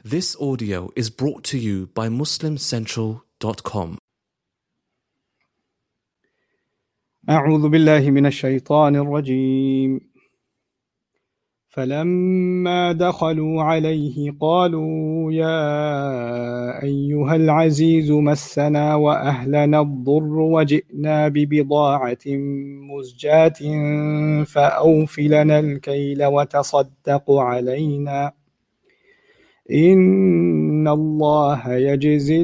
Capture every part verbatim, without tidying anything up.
This audio is brought to you by muslim central dot com. أعوذ بالله من الشيطان الرجيم فلما دخلوا عليه قالوا يا أيها العزيز مسنا وأهلنا الضر وجئنا ببضاعة مزجاة فأوف لنا الكيل وتصدق علينا إن الله يجزي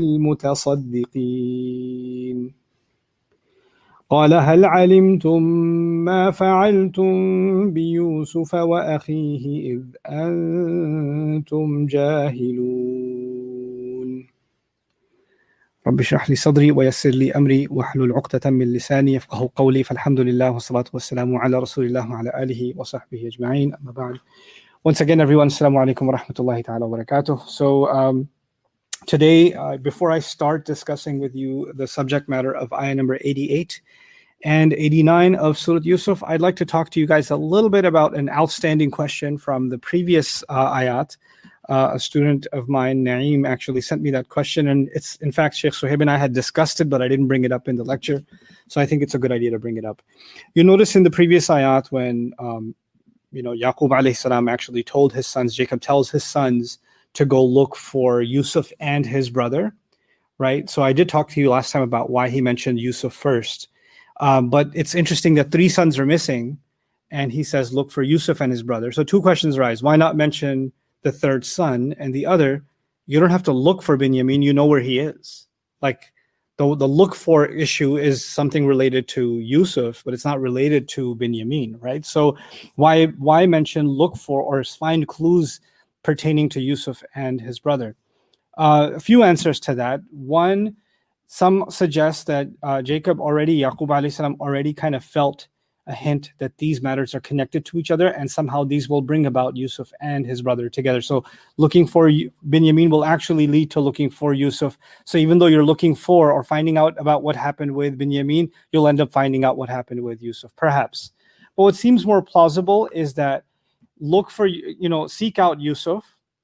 المتصدقين قال هل علمتم ما فعلتم بيوسف وأخيه إذ أنتم جاهلون رب اشرح لي صدري ويسر لي أمري واحلل عقدة من لساني يفقهوا قولي فالحمد لله والصلاة والسلام على رسول الله وعلى آله وصحبه أجمعين أما بعد. Once again, everyone, assalamu alaikum wa rahmatullahi ta'ala wa barakatuh. So um, today, uh, before I start discussing with you the subject matter of ayah number eighty-eight and eighty-nine of Surah Yusuf, I'd like to talk to you guys a little bit about an outstanding question from the previous uh, ayat. Uh, a student of mine, Naeem, actually sent me that question, and it's, in fact, Sheikh Suhaib and I had discussed it, but I didn't bring it up in the lecture, so I think it's a good idea to bring it up. You notice in the previous ayat when um, you know, Yaqub alayhi salam actually told his sons, Jacob tells his sons to go look for Yusuf and his brother, right? So I did talk to you last time about why he mentioned Yusuf first. Um, but it's interesting that three sons are missing, and he says, look for Yusuf and his brother. So two questions arise. Why not mention the third son? And the other, you don't have to look for Binyamin, you know where he is. Like, The, the look for issue is something related to Yusuf, but it's not related to Binyamin, right? So why why mention look for or find clues pertaining to Yusuf and his brother? Uh, a few answers to that. One, some suggest that uh, Jacob already, Yaqub alayhi salam already kind of felt a hint that these matters are connected to each other, and somehow these will bring about Yusuf and his brother together. So looking for Binyamin will actually lead to looking for Yusuf. So even though you're looking for or finding out about what happened with Binyamin, you'll end up finding out what happened with Yusuf, perhaps. But what seems more plausible is that look for, you know, seek out Yusuf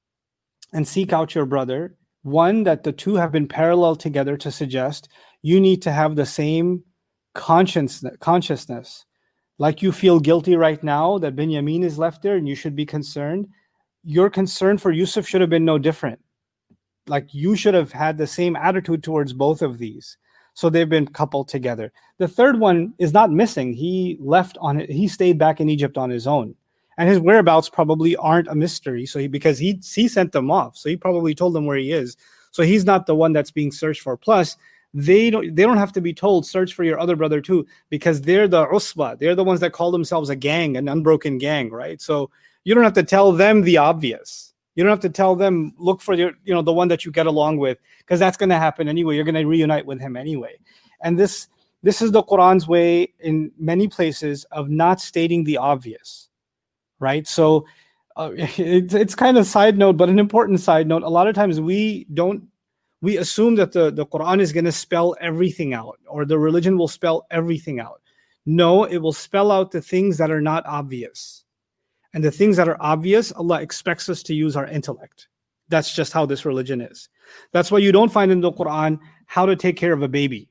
and seek out your brother. One, that the two have been parallel together to suggest you need to have the same conscience, consciousness. Like you feel guilty right now that Binyamin is left there and you should be concerned. Your concern for Yusuf should have been no different. Like you should have had the same attitude towards both of these. So they've been coupled together. The third one is not missing. He left on it. He stayed back in Egypt on his own. And his whereabouts probably aren't a mystery. So he, because he, he sent them off. So he probably told them where he is. So he's not the one that's being searched for. Plus, They don't, they don't have to be told, search for your other brother too, because they're the usba. They're the ones that call themselves a gang, an unbroken gang, right? So you don't have to tell them the obvious. You don't have to tell them, look for your, you know, the one that you get along with, because that's going to happen anyway. You're going to reunite with him anyway. And this, this is the Quran's way in many places of not stating the obvious, right? So uh, it's, it's kind of side note, but an important side note. A lot of times we don't, We assume that the, the Quran is going to spell everything out, or the religion will spell everything out. No, it will spell out the things that are not obvious. And the things that are obvious, Allah expects us to use our intellect. That's just how this religion is. That's why you don't find in the Quran how to take care of a baby.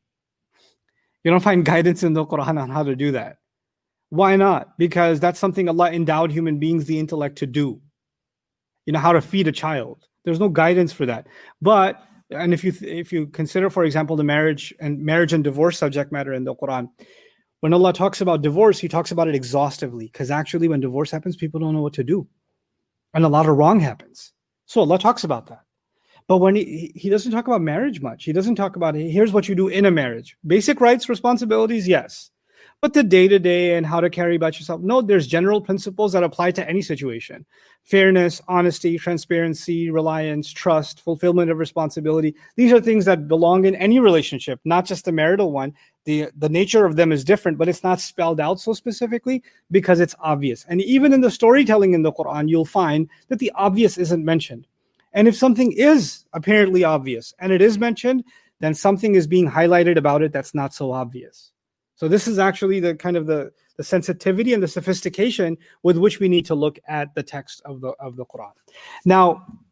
You don't find guidance in the Quran on how to do that. Why not? Because that's something Allah endowed human beings the intellect to do. You know, how to feed a child. There's no guidance for that. But And if you if you consider, for example, the marriage and marriage and divorce subject matter in the Quran, when Allah talks about divorce, He talks about it exhaustively, because actually when divorce happens, people don't know what to do. And a lot of wrong happens. So Allah talks about that. But when he, he doesn't talk about marriage much. He doesn't talk about, here's what you do in a marriage. Basic rights, responsibilities, yes. But the day-to-day and how to carry about yourself, no, there's general principles that apply to any situation. Fairness, honesty, transparency, reliance, trust, fulfillment of responsibility. These are things that belong in any relationship, not just the marital one. The, the nature of them is different, but it's not spelled out so specifically because it's obvious. And even in the storytelling in the Quran, you'll find that the obvious isn't mentioned. And if something is apparently obvious and it is mentioned, then something is being highlighted about it that's not so obvious. So this is actually the kind of the, the sensitivity and the sophistication with which we need to look at the text of the of the Quran. Now,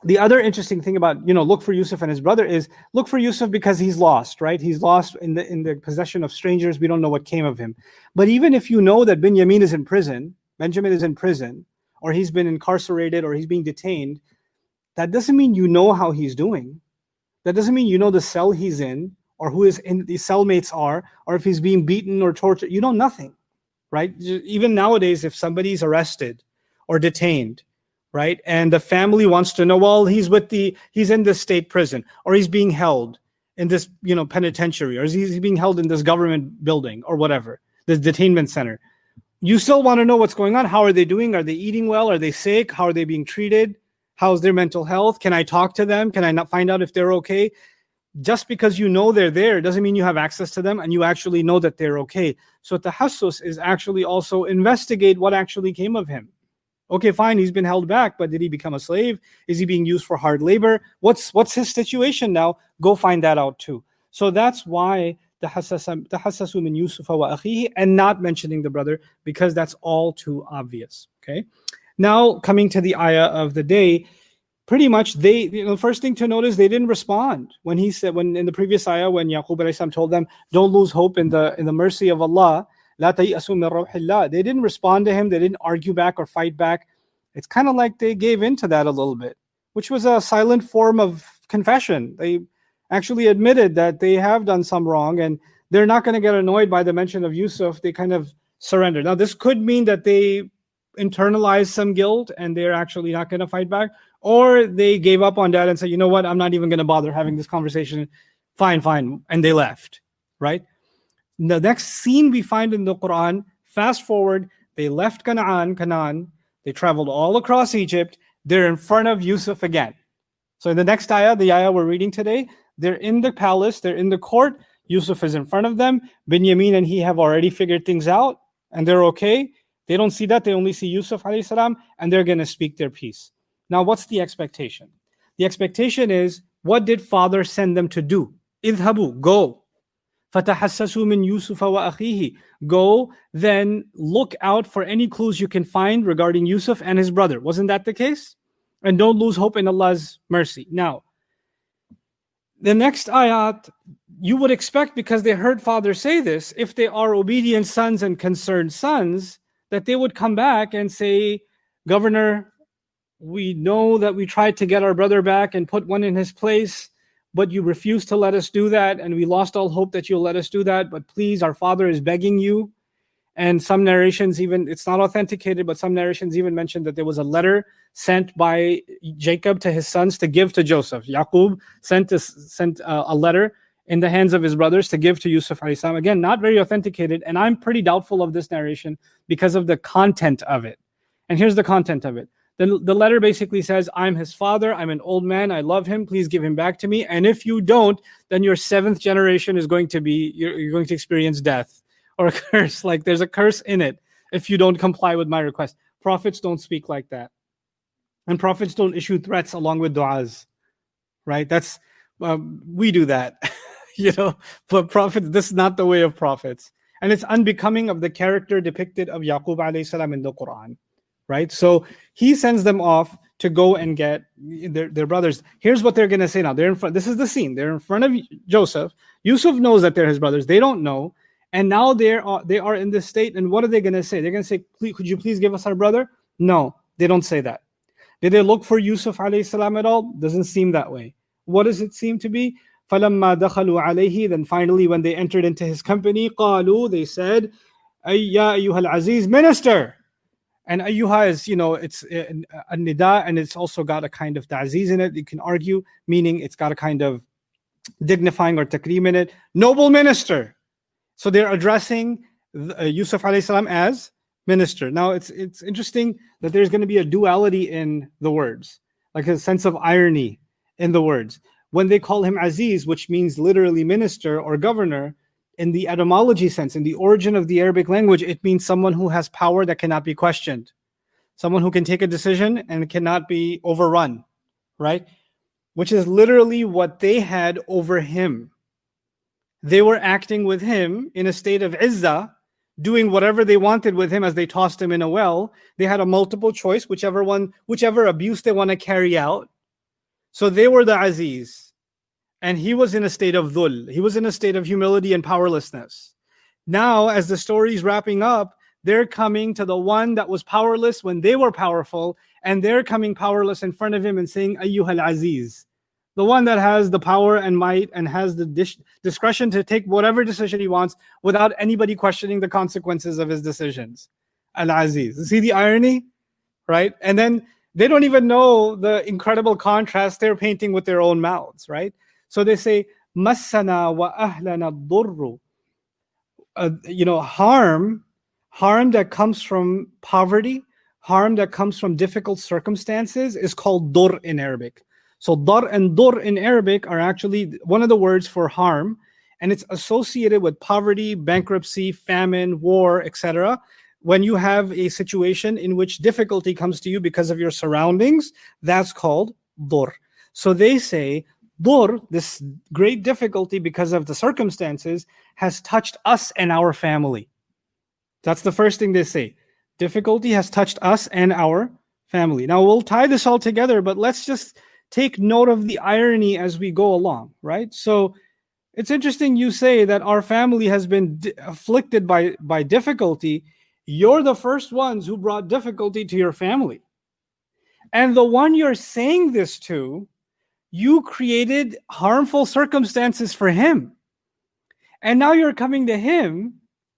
the other interesting thing about, you know, look for Yusuf and his brother is look for Yusuf because he's lost, right? He's lost in the in the possession of strangers. We don't know what came of him. But even if you know that Binyamin is in prison, Benjamin is in prison, or he's been incarcerated, or he's being detained, that doesn't mean you know how he's doing. That doesn't mean you know the cell he's in, or who his in, the cellmates are, or if he's being beaten or tortured. You know nothing, right? Even nowadays, if somebody's arrested or detained, right, and the family wants to know, well, he's with the, he's in this state prison, or he's being held in this, you know, penitentiary, or he's being held in this government building, or whatever, this detainment center. You still want to know what's going on. How are they doing? Are they eating well? Are they sick? How are they being treated? How's their mental health? Can I talk to them? Can I not find out if they're okay? Just because you know they're there doesn't mean you have access to them and you actually know that they're okay. So tahassus is actually also investigate what actually came of him. Okay, fine, he's been held back, but did he become a slave? Is he being used for hard labor? What's what's his situation now? Go find that out too. So that's why tahassasu min Yusufa wa akhihi, and not mentioning the brother, because that's all too obvious. Okay. Now coming to the ayah of the day, pretty much they, you know, the first thing to notice, they didn't respond when he said, when in the previous ayah, when Yaqub alayhi salam told them, don't lose hope in the in the mercy of Allah. La tayasu min rawhillah. They didn't respond to him. They didn't argue back or fight back. It's kind of like they gave in to that a little bit, which was a silent form of confession. They actually admitted that they have done some wrong, and they're not going to get annoyed by the mention of Yusuf. They kind of surrendered. Now, this could mean that they internalized some guilt and they're actually not going to fight back, or they gave up on that and said, you know what, I'm not even going to bother having this conversation. Fine, fine. And they left, right? The next scene we find in the Quran, fast forward, they left Canaan, Canaan, they traveled all across Egypt, they're in front of Yusuf again. So in the next ayah, the ayah we're reading today, they're in the palace, they're in the court, Yusuf is in front of them, Binyamin and he have already figured things out, and they're okay. They don't see that, they only see Yusuf alayhi salam, and they're going to speak their piece. Now what's the expectation? The expectation is, what did father send them to do? Idhabu, go. فَتَحَسَّسُوا مِنْ يُوسُفَ وَأَخِيهِ. Go, then look out for any clues you can find regarding Yusuf and his brother. Wasn't that the case? And don't lose hope in Allah's mercy. Now, the next ayat, you would expect, because they heard father say this, if they are obedient sons and concerned sons, that they would come back and say, Governor, we know that we tried to get our brother back and put one in his place, but you refused to let us do that, and we lost all hope that you'll let us do that. But please, our father is begging you. And some narrations even, it's not authenticated, but some narrations even mentioned that there was a letter sent by Jacob to his sons to give to Joseph. Yaqub sent a, sent a, a letter in the hands of his brothers to give to Yusuf alayhi salam. Again, not very authenticated, and I'm pretty doubtful of this narration because of the content of it. And here's the content of it. The, the letter basically says, I'm his father, I'm an old man, I love him, please give him back to me. And if you don't, then your seventh generation is going to be, you're, you're going to experience death or a curse. Like there's a curse in it if you don't comply with my request. Prophets don't speak like that. And prophets don't issue threats along with du'as, right? That's, um, we do that, you know, but prophets, this is not the way of prophets. And it's unbecoming of the character depicted of Yaqub alayhi salam in the Quran. Right? So he sends them off to go and get their, their brothers. Here's what they're going to say now. They're in front. This is the scene. They're in front of Joseph. Yusuf knows that they're his brothers. They don't know. And now they're, uh, they are in this state. And what are they going to say? They're going to say, please, could you please give us our brother? No, they don't say that. Did they look for Yusuf alayhi salam at all? Doesn't seem that way. What does it seem to be? فَلَمَّا دَخَلُوا عَلَيْهِ. Then finally, when they entered into his company, قَالُوا. They said, أَيَّا أَيُّهَا الْعَزِيزُ. Minister. And ayyuha is, you know, it's a, a nida, and it's also got a kind of ta'ziz in it. You can argue, meaning it's got a kind of dignifying or takreem in it. Noble minister. So they're addressing uh, Yusuf alayhi salam as minister. Now, it's it's interesting that there's going to be a duality in the words, like a sense of irony in the words. When they call him Aziz, which means literally minister or governor, in the etymology sense, in the origin of the Arabic language, it means someone who has power that cannot be questioned. Someone who can take a decision and cannot be overrun, right? Which is literally what they had over him. They were acting with him in a state of izzah, doing whatever they wanted with him as they tossed him in a well. They had a multiple choice, whichever one, whichever abuse they want to carry out. So they were the Aziz. And he was in a state of dhul. He was in a state of humility and powerlessness. Now, as the story's wrapping up, they're coming to the one that was powerless when they were powerful, and they're coming powerless in front of him and saying, Ayyuhal Aziz. The one that has the power and might and has the dis- discretion to take whatever decision he wants without anybody questioning the consequences of his decisions. Al-Aziz. See the irony? Right? And then they don't even know the incredible contrast they're painting with their own mouths, right? So they say, Massana wa ahlana durru. Uh, you know, harm, harm that comes from poverty, harm that comes from difficult circumstances is called dur in Arabic. So dar and dur in Arabic are actually one of the words for harm, and it's associated with poverty, bankruptcy, famine, war, et cetera. When you have a situation in which difficulty comes to you because of your surroundings, that's called dur. So they say, dur, this great difficulty because of the circumstances, has touched us and our family. That's the first thing they say. Difficulty has touched us and our family. Now we'll tie this all together, but let's just take note of the irony as we go along, right? So it's interesting you say that our family has been di- afflicted by, by difficulty. You're the first ones who brought difficulty to your family. And the one you're saying this to, you created harmful circumstances for him. And now you're coming to him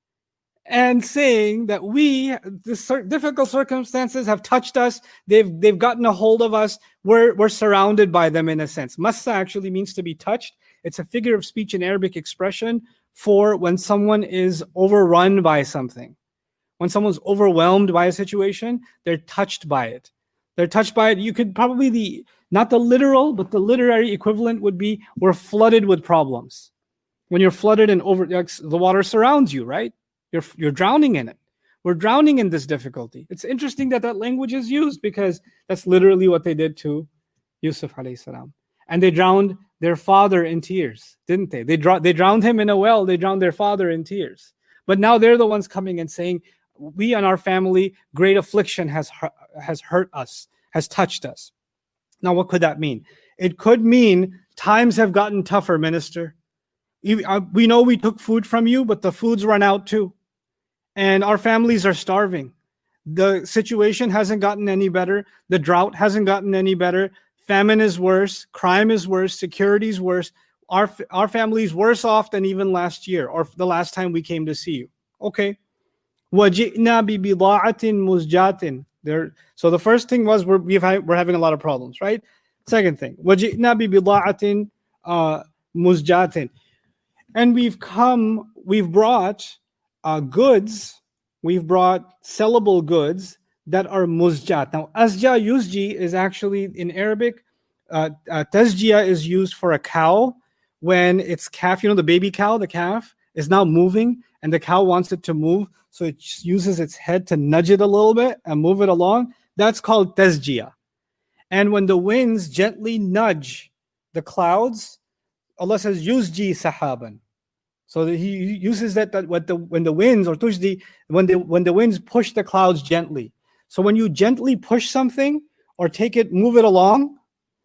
and saying that we, the difficult circumstances have touched us. They've they've gotten a hold of us. We're we're surrounded by them in a sense. Massa actually means to be touched. It's a figure of speech in Arabic expression for when someone is overrun by something. When someone's overwhelmed by a situation, they're touched by it. They're touched by it. You could probably, the not the literal, but the literary equivalent would be, we're flooded with problems. When you're flooded and over, the water surrounds you, right? You're, you're drowning in it. We're drowning in this difficulty. It's interesting that that language is used because that's literally what they did to Yusuf alayhi salam. And they drowned their father in tears, didn't they? They, dro- they drowned him in a well. They drowned their father in tears. But now they're the ones coming and saying, we and our family, great affliction has, has hurt us, has touched us. Now, what could that mean? It could mean times have gotten tougher, minister. We know we took food from you, but the food's run out too. And our families are starving. The situation hasn't gotten any better. The drought hasn't gotten any better. Famine is worse. Crime is worse. Security is worse. Our, our family's worse off than even last year or the last time we came to see you. Okay. وَجِئْنَا بِبِضَاعَةٍ مُزْجَاةٍ. There. So the first thing was we're, we've had, we're having a lot of problems, right? Second thing, وَجِئْنَا بِبِضَاعَةٍ uh, مُزْجَاةٍ. And we've come, we've brought uh, goods, we've brought sellable goods that are muzjat. Now, asja yuzji is actually in Arabic, uh, uh, tazjia is used for a cow when its calf, you know, the baby cow, the calf is now moving and the cow wants it to move. So it uses its head to nudge it a little bit and move it along. That's called tazjia. And when the winds gently nudge the clouds, Allah says, yuzji sahaban. So that he uses that, that when the when the winds or tujdi, when the when the winds push the clouds gently. So when you gently push something or take it, move it along,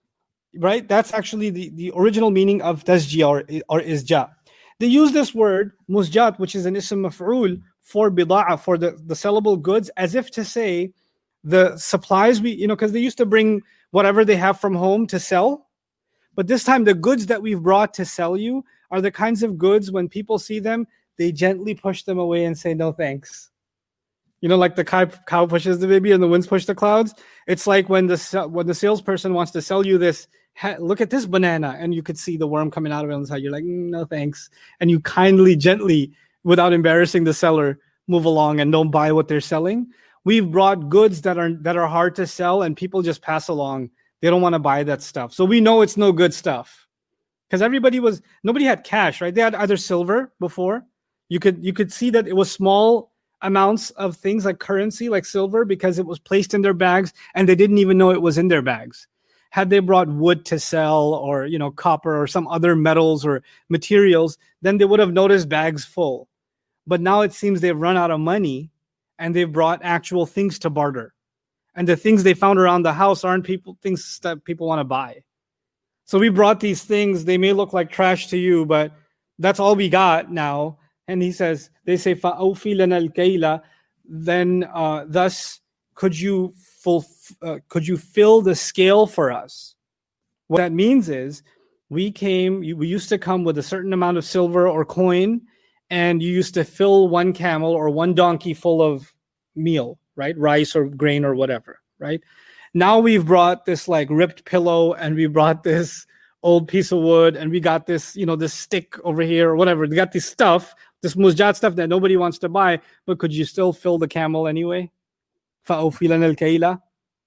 right? That's actually the, the original meaning of tazjia or, or izja. They use this word muzjat, which is an ism maf'ul for bida'a, for the, the sellable goods, as if to say the supplies we, you know, because they used to bring whatever they have from home to sell. But this time, the goods that we've brought to sell you are the kinds of goods when people see them, they gently push them away and say, no, thanks. You know, like the cow, cow pushes the baby and the winds push the clouds. It's like when the when the salesperson wants to sell you this, look at this banana, and you could see the worm coming out of it on the side. You're like, mm, no, thanks. And you kindly, gently, without embarrassing the seller, move along and don't buy what they're selling. We've brought goods that are that are hard to sell, and people just pass along. They don't want to buy that stuff. So we know it's no good stuff. Because everybody was, nobody had cash, right? They had either silver before. You could you could see that it was small amounts of things like currency, like silver, because it was placed in their bags and they didn't even know it was in their bags. Had they brought wood to sell or, you know, copper or some other metals or materials, then they would have noticed bags full. But now it seems they've run out of money and they've brought actual things to barter. And the things they found around the house aren't people things that people want to buy. So we brought these things. They may look like trash to you, but that's all we got now. And he says, they say, فَأَوْفِي لَنَا الْكَيْلَ. Then uh, thus could you, full, uh, could you fill the scale for us? What that means is we came, we used to come with a certain amount of silver or coin, and you used to fill one camel or one donkey full of meal, right? Rice or grain or whatever, right? Now we've brought this like ripped pillow, and we brought this old piece of wood, and we got this, you know, this stick over here or whatever. We got this stuff, this muzjat stuff that nobody wants to buy, but could you still fill the camel anyway? فَأَوْفِي لَنَا الْكَيْلَ.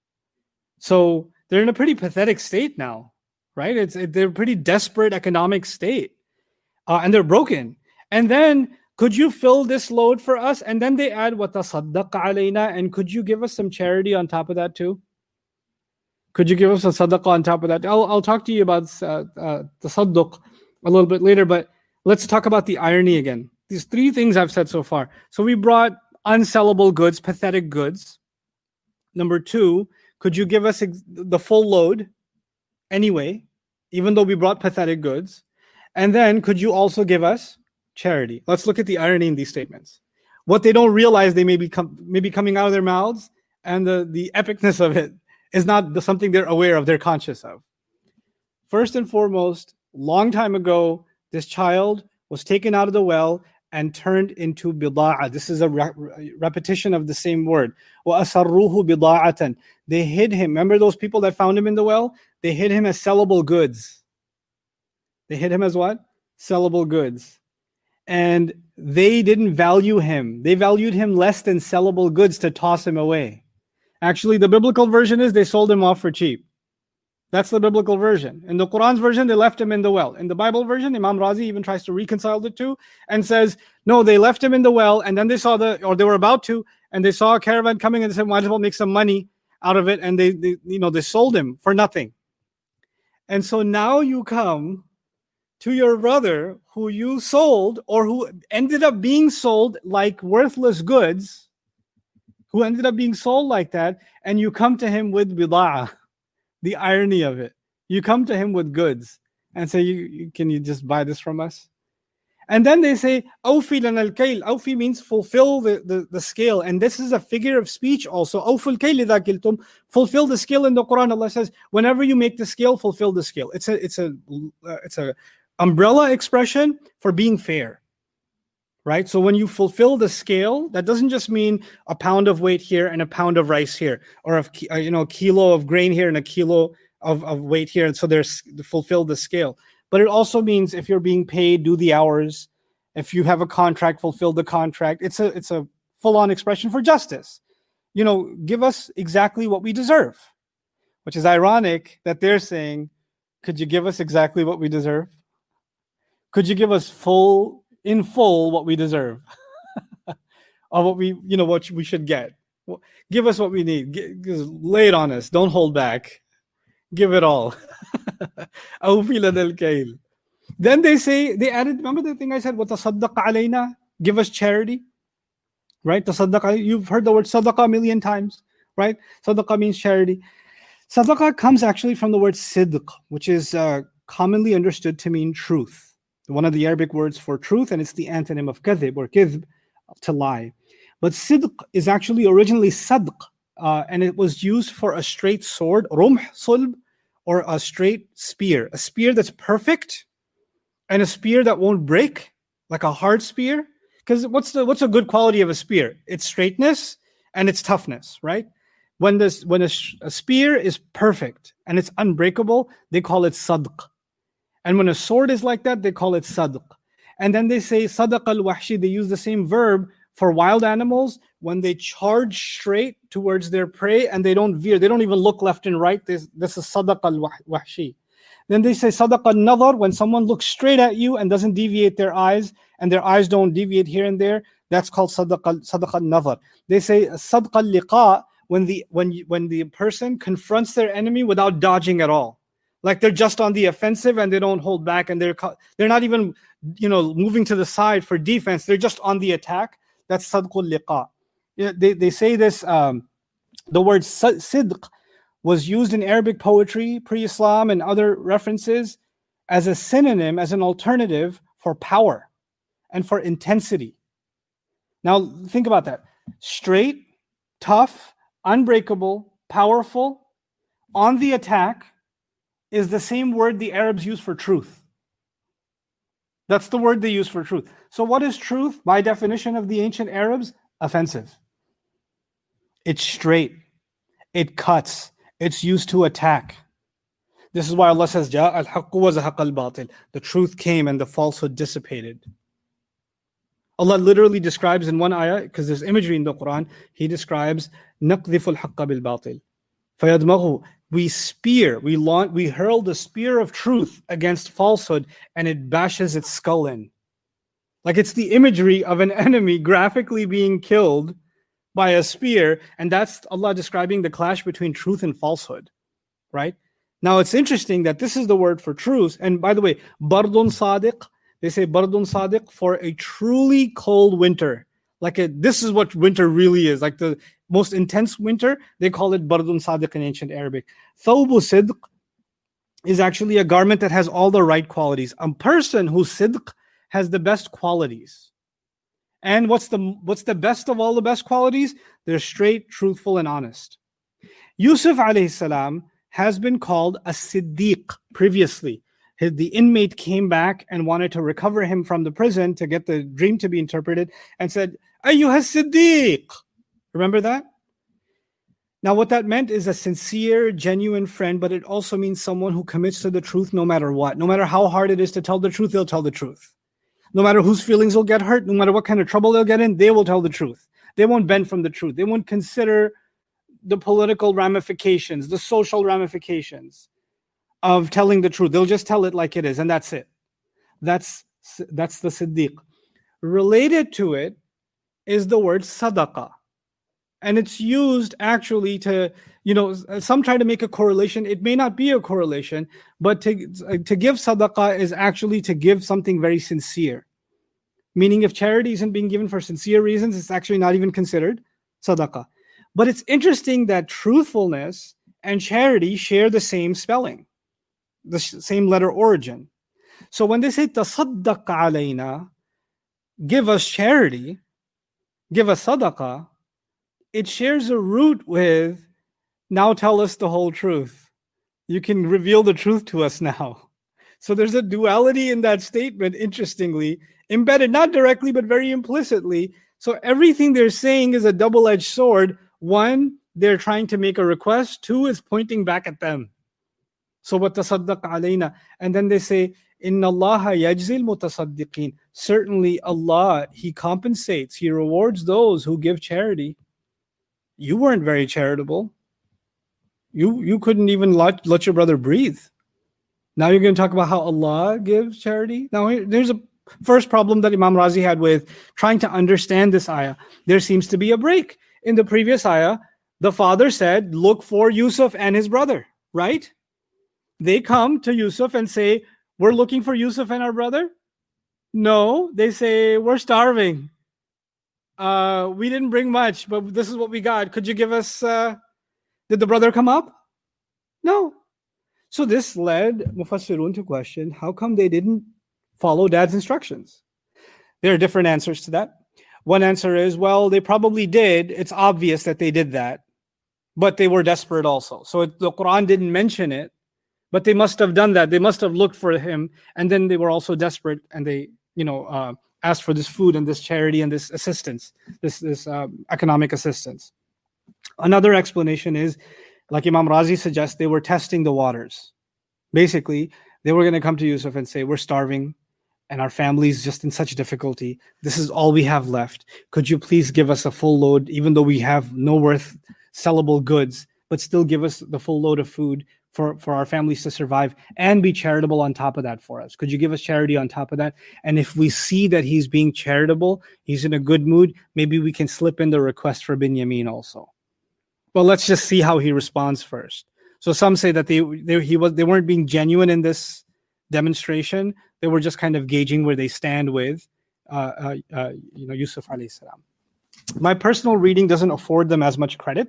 So they're in a pretty pathetic state now, right? It's it, they're a pretty desperate economic state, uh, and they're broken. And then, could you fill this load for us? And then they add, وَتَصَدَّقْ عَلَيْنَا. And could you give us some charity on top of that too? Could you give us a sadaqah on top of that? I'll, I'll talk to you about uh, uh, tasadduq a little bit later, but let's talk about the irony again. These three things I've said so far. So we brought unsellable goods, pathetic goods. Number two, could you give us ex- the full load anyway, even though we brought pathetic goods? And then could you also give us charity? Let's look at the irony in these statements. What they don't realize they may be, com- may be coming out of their mouths, and the, the epicness of it is not the, something they're aware of, they're conscious of. First and foremost, long time ago, this child was taken out of the well and turned into bida'a. This is a re- repetition of the same word. وَأَسَرُّوهُ بِضَاعَةً. They hid him. Remember those people that found him in the well? They hid him as sellable goods. They hid him as what? Sellable goods. And they didn't value him. They valued him less than sellable goods to toss him away. Actually, the biblical version is they sold him off for cheap. That's the biblical version. In the Quran's version, they left him in the well. In the Bible version, Imam Razi even tries to reconcile the two and says, no, they left him in the well, and then they saw the, or they were about to, and they saw a caravan coming, and they said, might as well make some money out of it, and they, they you know, they sold him for nothing. And so now you come to your brother who you sold, or who ended up being sold like worthless goods, who ended up being sold like that, and you come to him with bida'ah. The irony of it. You come to him with goods and say, you, you, can you just buy this from us? And then they say, Awfi lana al-kayl. Awfi means fulfill the, the, the scale. And this is a figure of speech also. Awful kayl idha kiltum. Fulfill the scale. In the Quran, Allah says, whenever you make the scale, fulfill the scale. It's a, it's a, uh, it's a umbrella expression for being fair. Right? So when you fulfill the scale, that doesn't just mean a pound of weight here and a pound of rice here, or a, you know, a kilo of grain here and a kilo of, of weight here. And so there's fulfill the scale. But it also means if you're being paid, do the hours. If you have a contract, fulfill the contract. It's a it's a full-on expression for justice. You know, give us exactly what we deserve, which is ironic that they're saying, could you give us exactly what we deserve? Could you give us full in full what we deserve, or what we, you know, what we should get? Give us what we need. G- lay it on us. Don't hold back. Give it all. Then they say, they added, remember the thing I said, وَتَصَدَّقَ عَلَيْنَا, give us charity, right? Tasaddaqa, you've heard the word sadaqah a million times, right? Sadaqah means charity. Sadaqah comes actually from the word sidq, which is uh, commonly understood to mean truth. One of the Arabic words for truth, and it's the antonym of kadhib or kidhb, to lie. But sidq is actually originally sadq, uh, and it was used for a straight sword, rumh, sulb, or a straight spear. A spear that's perfect, and a spear that won't break, like a hard spear. Because what's the what's a good quality of a spear? Its straightness and its toughness, right? When this when a, a spear is perfect and it's unbreakable, they call it sadq. And when a sword is like that, they call it sadq. And then they say sadaq al-wahshi. They use the same verb for wild animals when they charge straight towards their prey and they don't veer. They don't even look left and right. This, this is sadaq al-wahshi. Then they say sadaq al-nadhar. When someone looks straight at you and doesn't deviate their eyes, and their eyes don't deviate here and there, that's called sadaq al-nadhar. They say sadaq al-liqa, when the, when, when the person confronts their enemy without dodging at all. Like they're just on the offensive and they don't hold back, and they're they're not even, you know, moving to the side for defense. They're just on the attack. That's sadqul liqa. They they say this. Um, the word sidq was used in Arabic poetry, pre-Islam, and other references as a synonym, as an alternative for power and for intensity. Now, think about that. Straight, tough, unbreakable, powerful, on the attack is the same word the Arabs use for truth. That's the word they use for truth. So what is truth? By definition of the ancient Arabs, offensive. It's straight. It cuts. It's used to attack. This is why Allah says, جَاءَ الْحَقُّ وَزَهَقَ الْبَاطِلِ. The truth came and the falsehood dissipated. Allah literally describes in one ayah, because there's imagery in the Quran, He describes نَقْذِفُ الْحَقَّ بِالْبَاطِلِ فَيَدْمَغُهُ. We spear, we launch, we hurl the spear of truth against falsehood, and it bashes its skull in. Like it's the imagery of an enemy graphically being killed by a spear, and that's Allah describing the clash between truth and falsehood, right? Now it's interesting that this is the word for truth, and by the way, bardun sadiq, they say bardun sadiq for a truly cold winter. Like a, this is what winter really is, like the most intense winter, they call it bardun sadiq in ancient Arabic. Thawbu sidq is actually a garment that has all the right qualities. A person whose sidq has the best qualities. And what's the what's the best of all the best qualities? They're straight, truthful, and honest. Yusuf alayhi salam has been called a siddiq previously. His, the inmate came back and wanted to recover him from the prison to get the dream to be interpreted and said, Ayyuha siddiq. Remember that? Now what that meant is a sincere, genuine friend, but it also means someone who commits to the truth no matter what. No matter how hard it is to tell the truth, they'll tell the truth. No matter whose feelings will get hurt, no matter what kind of trouble they'll get in, they will tell the truth. They won't bend from the truth. They won't consider the political ramifications, the social ramifications of telling the truth. They'll just tell it like it is, and that's it. That's, that's the Siddiq. Related to it is the word sadaqah. And it's used actually to, you know, some try to make a correlation. It may not be a correlation, but to, to give sadaqah is actually to give something very sincere. Meaning if charity isn't being given for sincere reasons, it's actually not even considered sadaqah. But it's interesting that truthfulness and charity share the same spelling, the same letter origin. So when they say tasaddaq alayna, give us charity, give us sadaqah, it shares a root with, now tell us the whole truth. You can reveal the truth to us now. So there's a duality in that statement, interestingly, embedded not directly, but very implicitly. So everything they're saying is a double-edged sword. One, they're trying to make a request. Two, is pointing back at them. So what tasaddaq alayna. And then they say, Inna Allaha yajzil mutasaddiqeen. Certainly Allah, He compensates, He rewards those who give charity. You weren't very charitable. You you couldn't even let, let your brother breathe. Now you're going to talk about how Allah gives charity? Now there's a first problem that Imam Razi had with trying to understand this ayah. There seems to be a break. In the previous ayah, the father said, look for Yusuf and his brother, right? They come to Yusuf and say, we're looking for Yusuf and our brother? No, they say, we're starving. Uh, we didn't bring much, but this is what we got. Could you give us, uh, did the brother come up? No. So this led Mufassirun to question, how come they didn't follow dad's instructions? There are different answers to that. One answer is, well, they probably did. It's obvious that they did that, but they were desperate also. So it, the Quran didn't mention it, but they must have done that. They must have looked for him, and then they were also desperate, and they, you know, uh, asked for this food and this charity and this assistance, this, this um, economic assistance. Another explanation is, like Imam Razi suggests, they were testing the waters. Basically, they were going to come to Yusuf and say, we're starving and our family's just in such difficulty. This is all we have left. Could you please give us a full load, even though we have no worth sellable goods, but still give us the full load of food for, for our families to survive, and be charitable on top of that for us. Could you give us charity on top of that? And if we see that he's being charitable, he's in a good mood, maybe we can slip in the request for Binyamin also. Well, let's just see how he responds first. So some say that they, they he was they weren't being genuine in this demonstration. They were just kind of gauging where they stand with uh, uh, uh, you know, Yusuf alayhi salam. My personal reading doesn't afford them as much credit.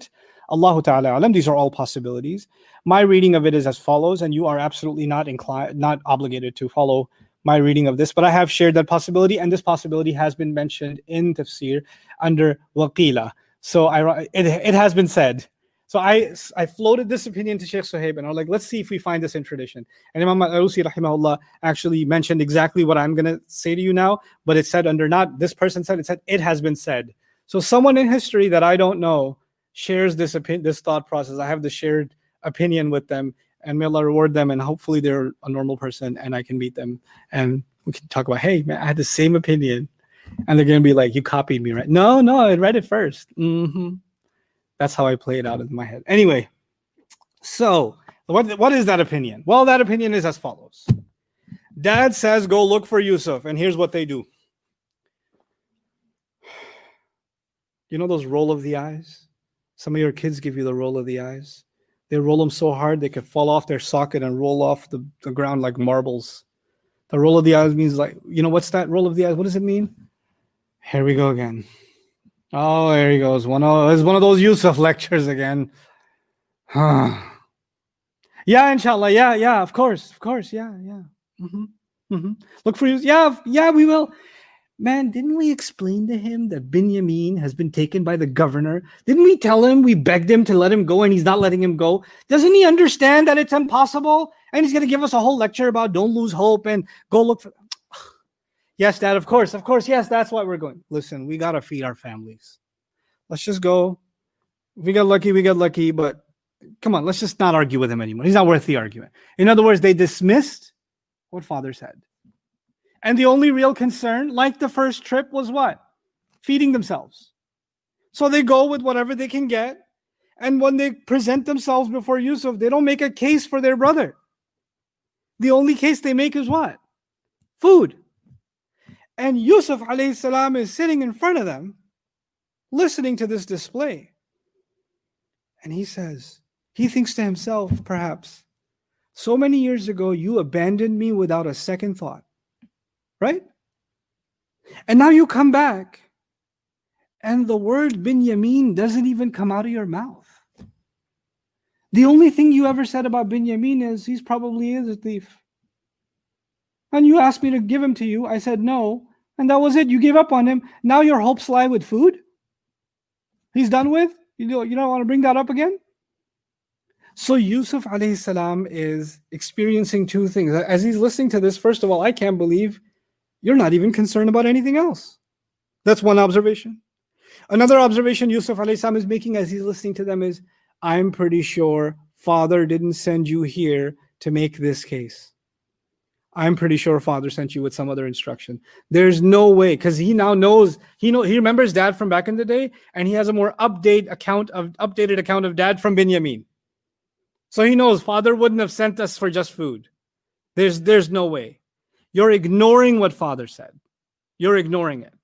Allahu Ta'ala alam, these are all possibilities. My reading of it is as follows, and you are absolutely not inclined, not obligated to follow my reading of this, but I have shared that possibility, and this possibility has been mentioned in tafsir under waqila. So I, it, it has been said. So I I floated this opinion to Sheikh Suhaib, and I was like, let's see if we find this in tradition. And Imam Al-Alusi rahimahullah actually mentioned exactly what I'm going to say to you now, but it said under not this person said, it said it has been said. So someone in history that I don't know shares this opinion, this thought process. I have the shared opinion with them, and may Allah reward them, and hopefully they're a normal person and I can meet them and we can talk about, hey man, I had the same opinion. And they're going to be like, you copied me, right? No, no, I read it first. Mm-hmm. That's how I play it out in my head. Anyway, so what, what is that opinion? Well, that opinion is as follows. Dad says, go look for Yusuf. And here's what they do. You know those roll of the eyes? Some of your kids give you the roll of the eyes. They roll them so hard they could fall off their socket and roll off the, the ground like marbles. The roll of the eyes means like, you know, what's that roll of the eyes? What does it mean? Here we go again. Oh, there he goes. One of, it's one of those Yusuf lectures again. Yeah, inshallah. Yeah, yeah, of course. Of course. Yeah, yeah. Mm-hmm. Mm-hmm. Look for you. Yeah, yeah, we will. Man, didn't we explain to him that Binyamin has been taken by the governor? Didn't we tell him, we begged him to let him go and he's not letting him go? Doesn't he understand that it's impossible? And he's going to give us a whole lecture about don't lose hope and go look for... Yes, Dad, of course, of course. Yes, that's why we're going. Listen, we got to feed our families. Let's just go. If we get lucky, we get lucky. But come on, let's just not argue with him anymore. He's not worth the argument. In other words, they dismissed what father said. And the only real concern, like the first trip, was what? Feeding themselves. So they go with whatever they can get. And when they present themselves before Yusuf, they don't make a case for their brother. The only case they make is what? Food. And Yusuf alayhi salam is sitting in front of them, listening to this display. And he says, he thinks to himself, perhaps, so many years ago, you abandoned me without a second thought. Right? And now you come back, and the word Binyamin doesn't even come out of your mouth. The only thing you ever said about Binyamin is, he's probably is a thief. And you asked me to give him to you. I said no. And that was it. You gave up on him. Now your hopes lie with food? He's done with? You don't, you don't want to bring that up again? So Yusuf alayhi salam is experiencing two things. As he's listening to this, first of all, I can't believe you're not even concerned about anything else. That's one observation. Another observation Yusuf alayhi salam is making as he's listening to them is, I'm pretty sure Father didn't send you here to make this case. I'm pretty sure Father sent you with some other instruction. There's no way, because he now knows, he know he remembers Dad from back in the day, and he has a more update account of updated account of Dad from Binyamin. So he knows Father wouldn't have sent us for just food. There's there's no way. You're ignoring what Father said. You're ignoring it.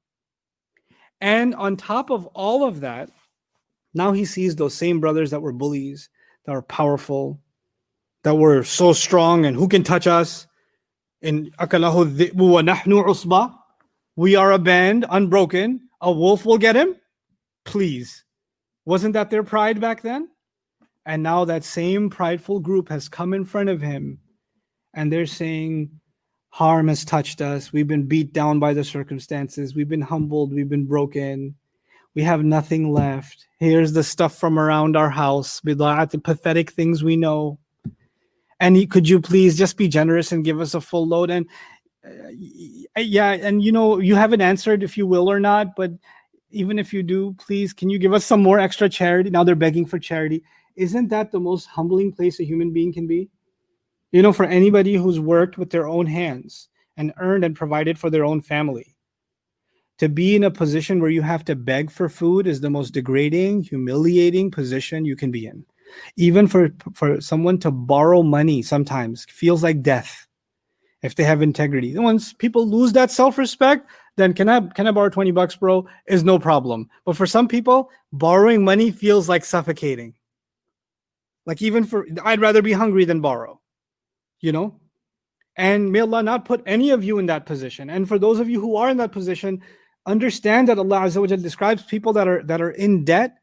And on top of all of that, now he sees those same brothers that were bullies, that were powerful, that were so strong, and who can touch us? In akalahu dhi'bu wa nahnu usba, we are a band, unbroken. A wolf will get him? Please. Wasn't that their pride back then? And now that same prideful group has come in front of him, and they're saying, harm has touched us. We've been beat down by the circumstances. We've been humbled. We've been broken. We have nothing left. Here's the stuff from around our house, bida'at, pathetic things we know. And he, could you please just be generous and give us a full load? And uh, yeah, and you know, you haven't answered if you will or not, but even if you do, please, can you give us some more extra charity? Now they're begging for charity. Isn't that the most humbling place a human being can be? You know, for anybody who's worked with their own hands and earned and provided for their own family, to be in a position where you have to beg for food is the most degrading, humiliating position you can be in. Even for, for someone to borrow money sometimes feels like death if they have integrity. Once people lose that self-respect, then can I can I borrow twenty bucks, bro? Is no problem. But for some people, borrowing money feels like suffocating. Like even for, I'd rather be hungry than borrow, you know? And may Allah not put any of you in that position. And for those of you who are in that position, understand that Allah Azza wa Jalla describes people that are that are in debt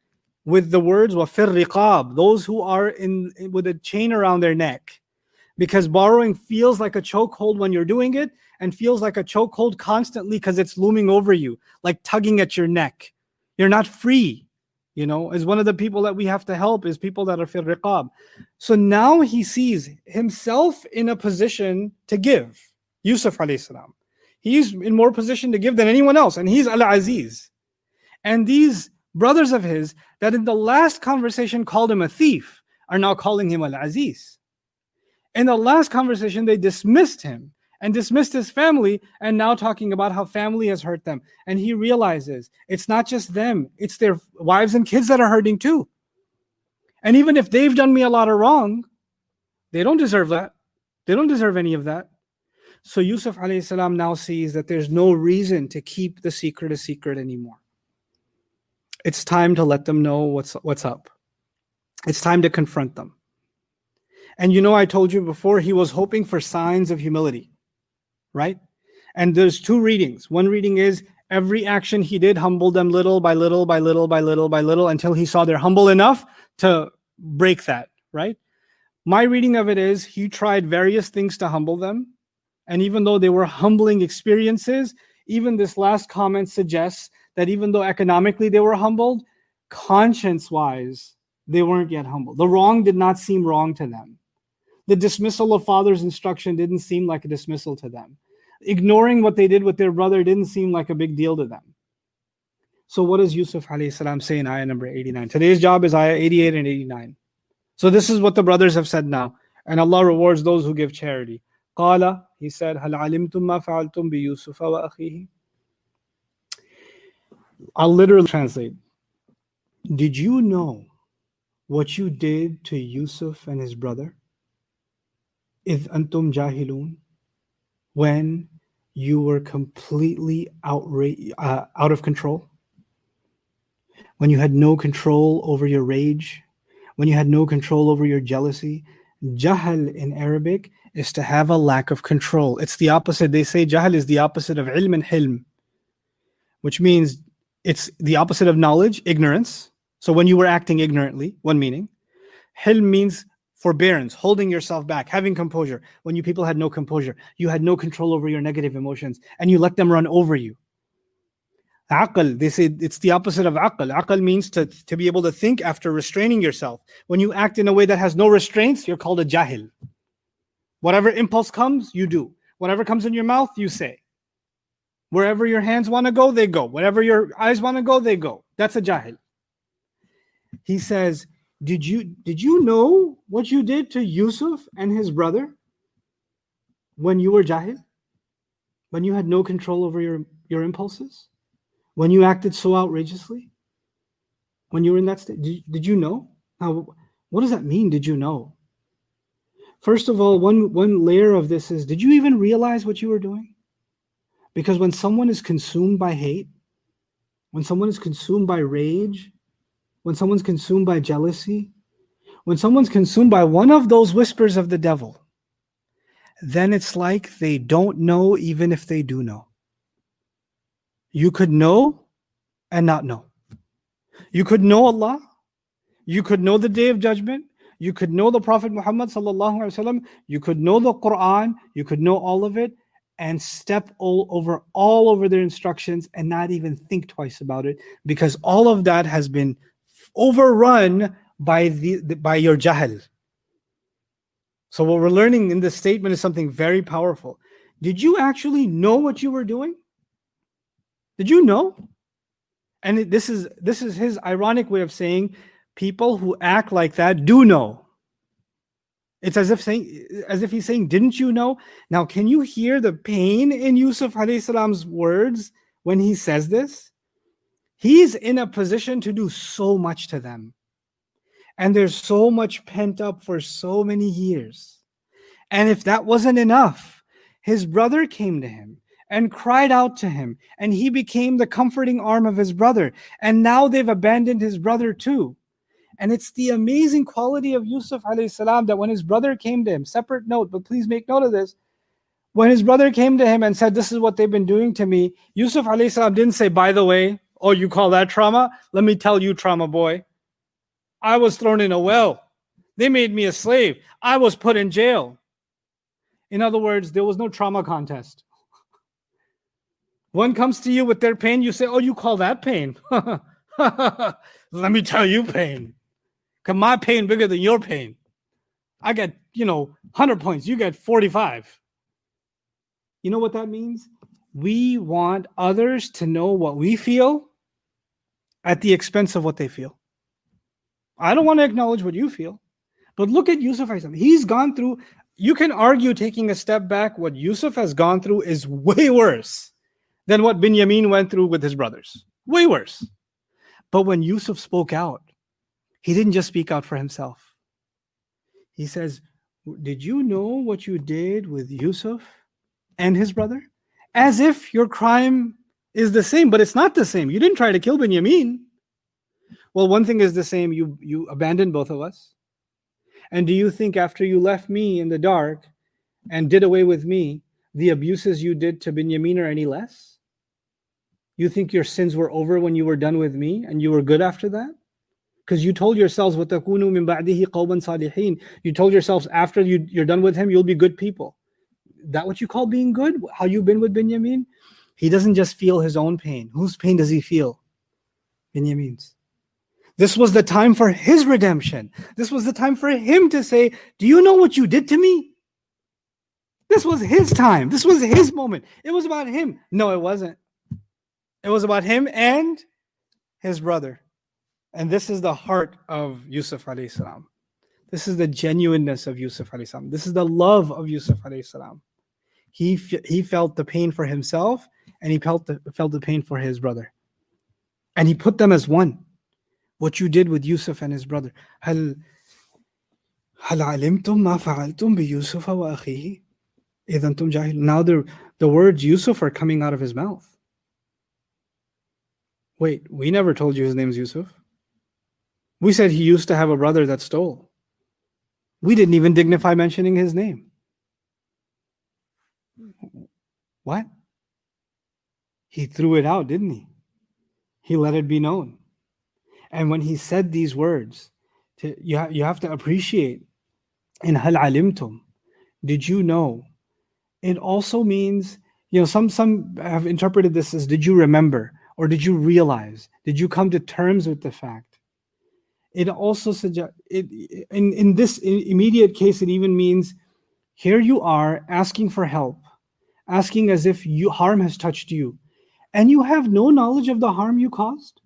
with the words وَفِي الرِّقَابِ, those who are in with a chain around their neck. Because borrowing feels like a chokehold when you're doing it, and feels like a chokehold constantly because it's looming over you, like tugging at your neck. You're not free. You know, as one of the people that we have to help is people that are fil riqab. So now he sees himself in a position to give. Yusuf alayhi salam. He's in more position to give than anyone else, and he's Al-Aziz. And these brothers of his that in the last conversation called him a thief are now calling him Al-Aziz. In the last conversation, they dismissed him and dismissed his family, and now talking about how family has hurt them. And he realizes it's not just them, it's their wives and kids that are hurting too. And even if they've done me a lot of wrong, they don't deserve that. They don't deserve any of that. So Yusuf alayhi salam now sees that there's no reason to keep the secret a secret anymore. It's time to let them know what's, what's up. It's time to confront them. And you know, I told you before, he was hoping for signs of humility. Right? And there's two readings. One reading is every action he did humbled them little by little by little by little by little until he saw they're humble enough to break that, right? My reading of it is he tried various things to humble them. And even though they were humbling experiences, even this last comment suggests that even though economically they were humbled, conscience-wise, they weren't yet humbled. The wrong did not seem wrong to them. The dismissal of father's instruction didn't seem like a dismissal to them. Ignoring what they did with their brother didn't seem like a big deal to them. So what does Yusuf alayhi salam say in ayah number eighty-nine? Today's job is ayah eighty-eight and eighty-nine. So this is what the brothers have said now. And Allah rewards those who give charity. Qala, he said, هَلْ عَلِمْتُمْ مَا فَعَلْتُمْ بِيُوسُفَ وَأَخِيهِ. I'll literally translate. Did you know what you did to Yusuf and his brother? إِذْ أَنْتُمْ جَاهِلُونَ, when you were completely outra- uh, out of control, when you had no control over your rage, when you had no control over your jealousy. Jahal in Arabic is to have a lack of control. It's the opposite. They say jahal is the opposite of ilm and hilm, which means it's the opposite of knowledge, ignorance. So when you were acting ignorantly, one meaning. Hilm means forbearance, holding yourself back, having composure. When you people had no composure, you had no control over your negative emotions, and you let them run over you. Aql, they say it's the opposite of aql. Aql means to, to be able to think after restraining yourself. When you act in a way that has no restraints, you're called a jahil. Whatever impulse comes, you do. Whatever comes in your mouth, you say. Wherever your hands want to go, they go. Wherever your eyes want to go, they go. That's a jahil. He says, Did you did you know what you did to Yusuf and his brother when you were jahil? When you had no control over your, your impulses? When you acted so outrageously? When you were in that state? Did, did you know? Now, what does that mean, did you know? First of all, one, one layer of this is, did you even realize what you were doing? Because when someone is consumed by hate, when someone is consumed by rage, when someone's consumed by jealousy, when someone's consumed by one of those whispers of the devil, then it's like they don't know even if they do know. You could know and not know. You could know Allah. You could know the Day of Judgment. You could know the Prophet Muhammad sallallahu alaihi wasallam. You could know the Quran. You could know all of it and step all over all over their instructions and not even think twice about it, because all of that has been overrun by the, the by your jahl. So what we're learning in this statement is something very powerful. Did you actually know what you were doing? Did you know? And it, this is this is his ironic way of saying people who act like that do know. It's as if saying, as if he's saying, didn't you know? Now, can you hear the pain in Yusuf alayhi salam's words when he says this? He's in a position to do so much to them. And there's so much pent up for so many years. And if that wasn't enough, his brother came to him and cried out to him, and he became the comforting arm of his brother. And now they've abandoned his brother too. And it's the amazing quality of Yusuf alayhi salam that when his brother came to him, separate note, but please make note of this. When his brother came to him and said, this is what they've been doing to me, Yusuf alayhi salam didn't say, by the way, oh, you call that trauma? Let me tell you, trauma boy. I was thrown in a well. They made me a slave. I was put in jail. In other words, there was no trauma contest. One comes to you with their pain, you say, oh, you call that pain? Let me tell you pain. Because my pain bigger than your pain. I get, you know, one hundred points. You get forty-five. You know what that means? We want others to know what we feel at the expense of what they feel. I don't want to acknowledge what you feel. But look at Yusuf. He's gone through, you can argue taking a step back, what Yusuf has gone through is way worse than what Binyamin went through with his brothers. Way worse. But when Yusuf spoke out, he didn't just speak out for himself. He says, did you know what you did with Yusuf and his brother? As if your crime is the same, but it's not the same. You didn't try to kill Binyamin. Well, one thing is the same. You, you abandoned both of us. And do you think after you left me in the dark and did away with me, the abuses you did to Binyamin are any less? You think your sins were over when you were done with me and you were good after that? Because you told yourselves, وَتَكُونُوا مِن بَعْدِهِ قَوْمًا صَالِحِينَ. You told yourselves after you, you're done with him, you'll be good people. That what you call being good? How you've been with Binyamin? He doesn't just feel his own pain. Whose pain does he feel? Binyamin's. This was the time for his redemption. This was the time for him to say, do you know what you did to me? This was his time. This was his moment. It was about him. No, it wasn't. It was about him and his brother. And this is the heart of Yusuf alayhi salam. This is the genuineness of Yusuf alayhi salam. This is the love of Yusuf alayhi salam. He, f- he felt the pain for himself and he felt the, felt the pain for his brother. And he put them as one. What you did with Yusuf and his brother. هل هل علمتم ما فعلتم بيوسف وأخيه إذا أنتم جاهلون. Now the, the words Yusuf are coming out of his mouth. Wait, we never told you his name's Yusuf. We said he used to have a brother that stole. We didn't even dignify mentioning his name. What? He threw it out, didn't he? He let it be known. And when he said these words, to, you, ha- you have to appreciate, in hal alimtum, did you know? It also means, you know, some, some have interpreted this as, did you remember? Or did you realize? Did you come to terms with the fact? It also suggests, it, in, in this immediate case, it even means, here you are asking for help, asking as if you, harm has touched you, and you have no knowledge of the harm you caused.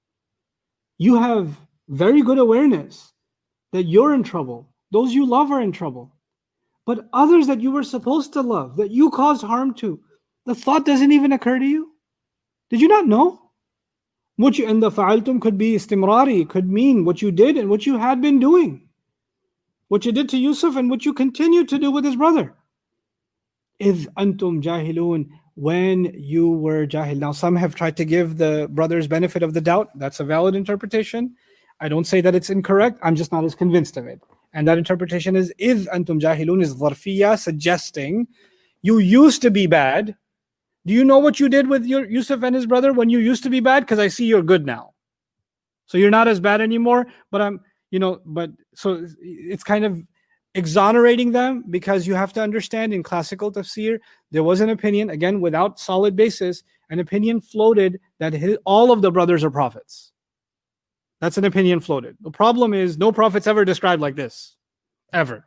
You have very good awareness that you're in trouble. Those you love are in trouble. But others that you were supposed to love, that you caused harm to, the thought doesn't even occur to you. Did you not know? What you, and the fa'altum could be istimrari, could mean what you did and what you had been doing. What you did to Yusuf and what you continued to do with his brother. إِذْ أَنْتُمْ جَاهِلُونَ. When you were jahil. Now some have tried to give the brothers benefit of the doubt. That's a valid interpretation. I don't say that it's incorrect. I'm just not as convinced of it. And that interpretation is إِذْ أَنْتُمْ جَاهِلُونَ is dharfiyya, suggesting you used to be bad. Do you know what you did with your Yusuf and his brother when you used to be bad? Because I see you're good now. So you're not as bad anymore. But I'm, you know, but so it's kind of exonerating them, because you have to understand in classical tafsir, there was an opinion, again, without solid basis, an opinion floated that his, all of the brothers are prophets. That's an opinion floated. The problem is no prophet's ever described like this. Ever.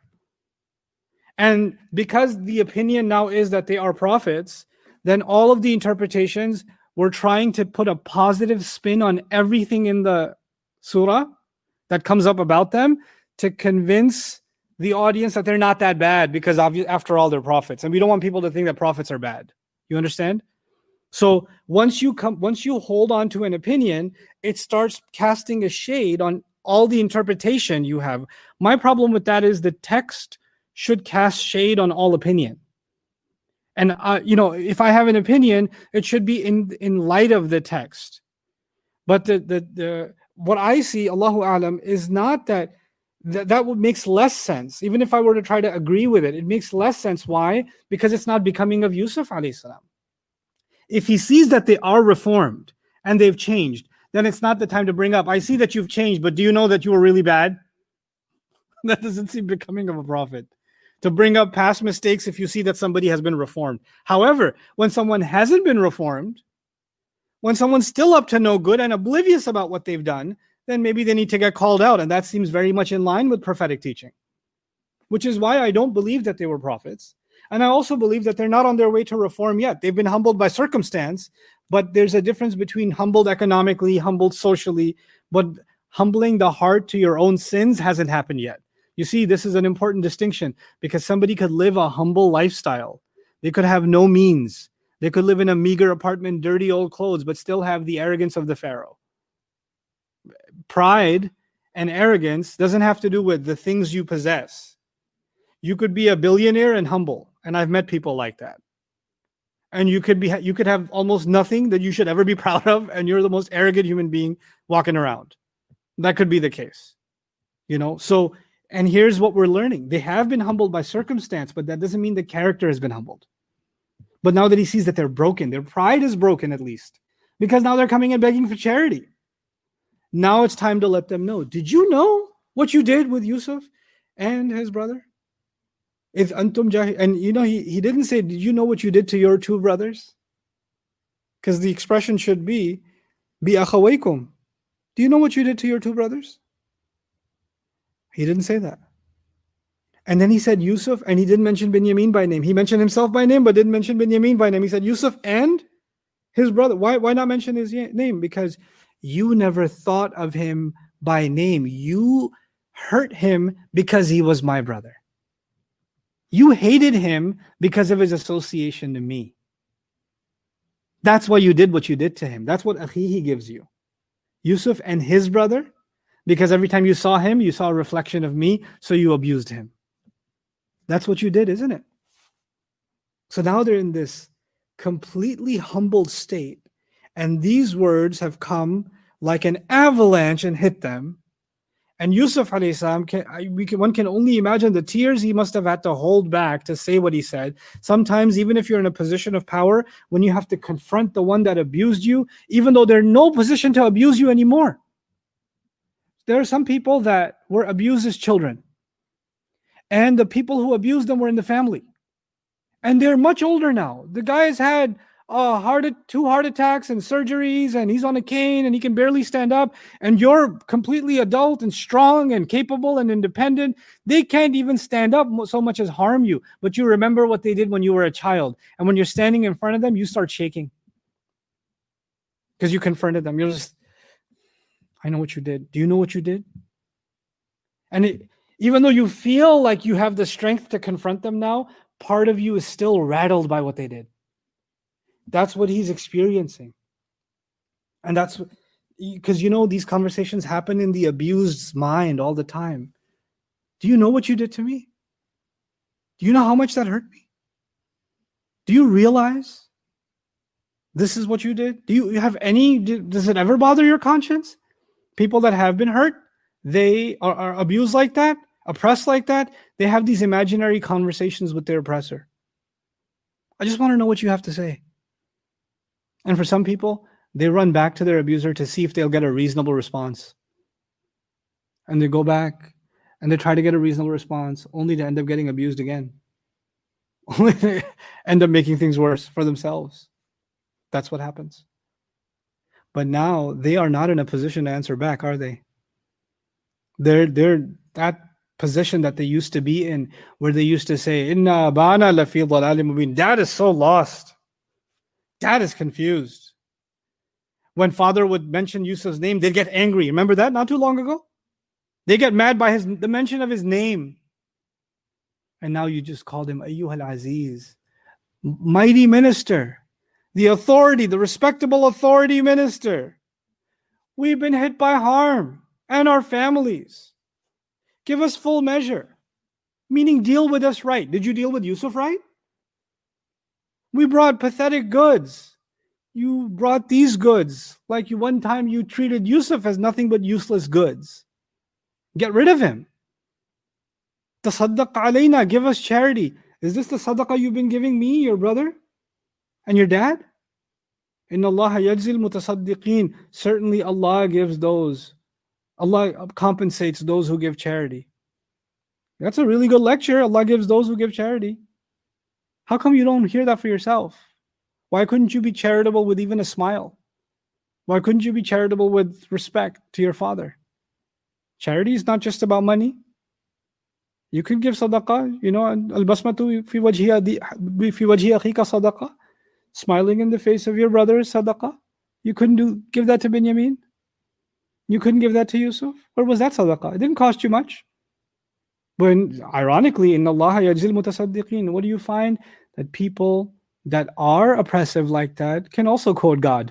And because the opinion now is that they are prophets, then all of the interpretations were trying to put a positive spin on everything in the surah that comes up about them to convince the audience that they're not that bad, because after all, they're prophets. And we don't want people to think that prophets are bad. You understand? So once you come, once you hold on to an opinion, it starts casting a shade on all the interpretation you have. My problem with that is the text should cast shade on all opinion. And, uh, you know, if I have an opinion, it should be in, in light of the text. But the, the, the, what I see, Allahu A'lam, is not that That, that would makes less sense. Even if I were to try to agree with it, it makes less sense. Why? Because it's not becoming of Yusuf alayhi salam. If he sees that they are reformed and they've changed, then it's not the time to bring up, I see that you've changed, but do you know that you were really bad? That doesn't seem becoming of a prophet. To bring up past mistakes if you see that somebody has been reformed. However, when someone hasn't been reformed, when someone's still up to no good and oblivious about what they've done, then maybe they need to get called out. And that seems very much in line with prophetic teaching, which is why I don't believe that they were prophets. And I also believe that they're not on their way to reform yet. They've been humbled by circumstance, but there's a difference between humbled economically, humbled socially, but humbling the heart to your own sins hasn't happened yet. You see, this is an important distinction because somebody could live a humble lifestyle. They could have no means. They could live in a meager apartment, dirty old clothes, but still have the arrogance of the Pharaoh. Pride and arrogance doesn't have to do with the things you possess. You could be a billionaire and humble, and I've met people like that. And you could be, you could have almost nothing that you should ever be proud of, and you're the most arrogant human being walking around. That could be the case, you know. So, and here's what we're learning: they have been humbled by circumstance, but that doesn't mean the character has been humbled. But now that he sees that they're broken, their pride is broken at least, because now they're coming and begging for charity. Now it's time to let them know. Did you know what you did with Yusuf and his brother? If antum jahil, and you know, he, he didn't say, did you know what you did to your two brothers? Because the expression should be, bi akhawaykum. Do you know what you did to your two brothers? He didn't say that. And then he said Yusuf, and he didn't mention Binyamin by name. He mentioned himself by name, but didn't mention Binyamin by name. He said Yusuf and his brother. Why, why not mention his name? Because you never thought of him by name. You hurt him because he was my brother. You hated him because of his association to me. That's why you did what you did to him. That's what akhihi gives you. Yusuf and his brother, because every time you saw him, you saw a reflection of me, so you abused him. That's what you did, isn't it? So now they're in this completely humbled state, and these words have come like an avalanche and hit them. And Yusuf alayhi salam, can, we can, one can only imagine the tears he must have had to hold back to say what he said. Sometimes, even if you're in a position of power, when you have to confront the one that abused you, even though they're in no position to abuse you anymore. There are some people that were abused as children, and the people who abused them were in the family. And they're much older now. The guy has had uh, heart, two heart attacks and surgeries, and he's on a cane and he can barely stand up. And you're completely adult and strong and capable and independent. They can't even stand up so much as harm you. But you remember what they did when you were a child. And when you're standing in front of them, you start shaking. Because you confronted them. You're just, I know what you did. Do you know what you did? And it, even though you feel like you have the strength to confront them now, part of you is still rattled by what they did. That's what he's experiencing. And that's because, you know, these conversations happen in the abused's mind all the time. Do you know what you did to me? Do you know how much that hurt me? Do you realize this is what you did? Do you have any, does it ever bother your conscience? People that have been hurt, they are, are abused like that, oppressed like that, they have these imaginary conversations with their oppressor. I just want to know what you have to say. And for some people, they run back to their abuser to see if they'll get a reasonable response. And they go back and they try to get a reasonable response, only to end up getting abused again. Only to end up making things worse for themselves. That's what happens. But now they are not in a position to answer back, are they? They're, they're that position that they used to be in, where they used to say, Inna abana lafi dhalalin mubin. Dad is so lost. Dad is confused. When father would mention Yusuf's name, they'd get angry. Remember that not too long ago? They get mad by his the mention of his name. And now you just called him Ayyuhal Aziz, mighty minister, the authority, the respectable authority minister. We've been hit by harm and our families. Give us full measure. Meaning deal with us right. Did you deal with Yusuf right? We brought pathetic goods. You brought these goods. Like you one time you treated Yusuf as nothing but useless goods. Get rid of him. Tasaddaq alayna, give us charity. Is this the sadaqah you've been giving me, your brother, and your dad? Inna Allah yajzil mutasaddiqeen. Certainly Allah gives those, Allah compensates those who give charity. That's a really good lecture. Allah gives those who give charity. How come you don't hear that for yourself? Why couldn't you be charitable with even a smile? Why couldn't you be charitable with respect to your father? Charity is not just about money. You can give sadaqah, you know, al-basmatu fi wajhi fi wajhi akhika sadaqah. Smiling in the face of your brother is sadaqah. You couldn't do give that to Binyamin? You couldn't give that to Yusuf? Or was that sadaqah? It didn't cost you much. But ironically, in Allah yajzil mutasaddiqeen, what do you find? That people that are oppressive like that can also quote God.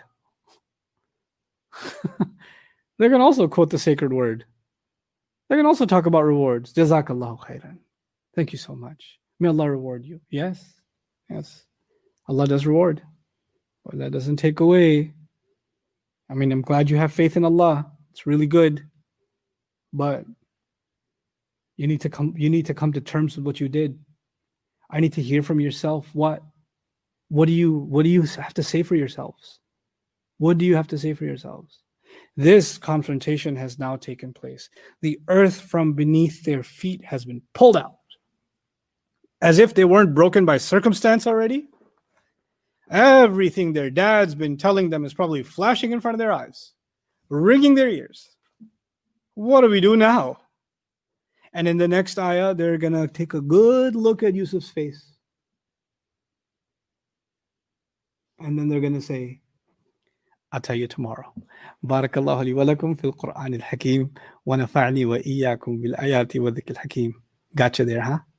They can also quote the sacred word. They can also talk about rewards. Jazakallahu khairan. Thank you so much. May Allah reward you. Yes. Yes. Allah does reward. But that doesn't take away. I mean, I'm glad you have faith in Allah. It's really good. But you need to come you need to come to terms with what you did. I need to hear from yourself what what do you what do you have to say for yourselves? What do you have to say for yourselves? This confrontation has now taken place. The earth from beneath their feet has been pulled out. As if they weren't broken by circumstance already. Everything their dad's been telling them is probably flashing in front of their eyes, ringing their ears. What do we do now? And in the next ayah, they're going to take a good look at Yusuf's face. And then they're going to say, I'll tell you tomorrow. Barakallahu li wa lakum fil Qur'an al-Hakim wa nafa'ni wa iyyakum bil ayati wa dhikr al-Hakim. Gotcha there, huh?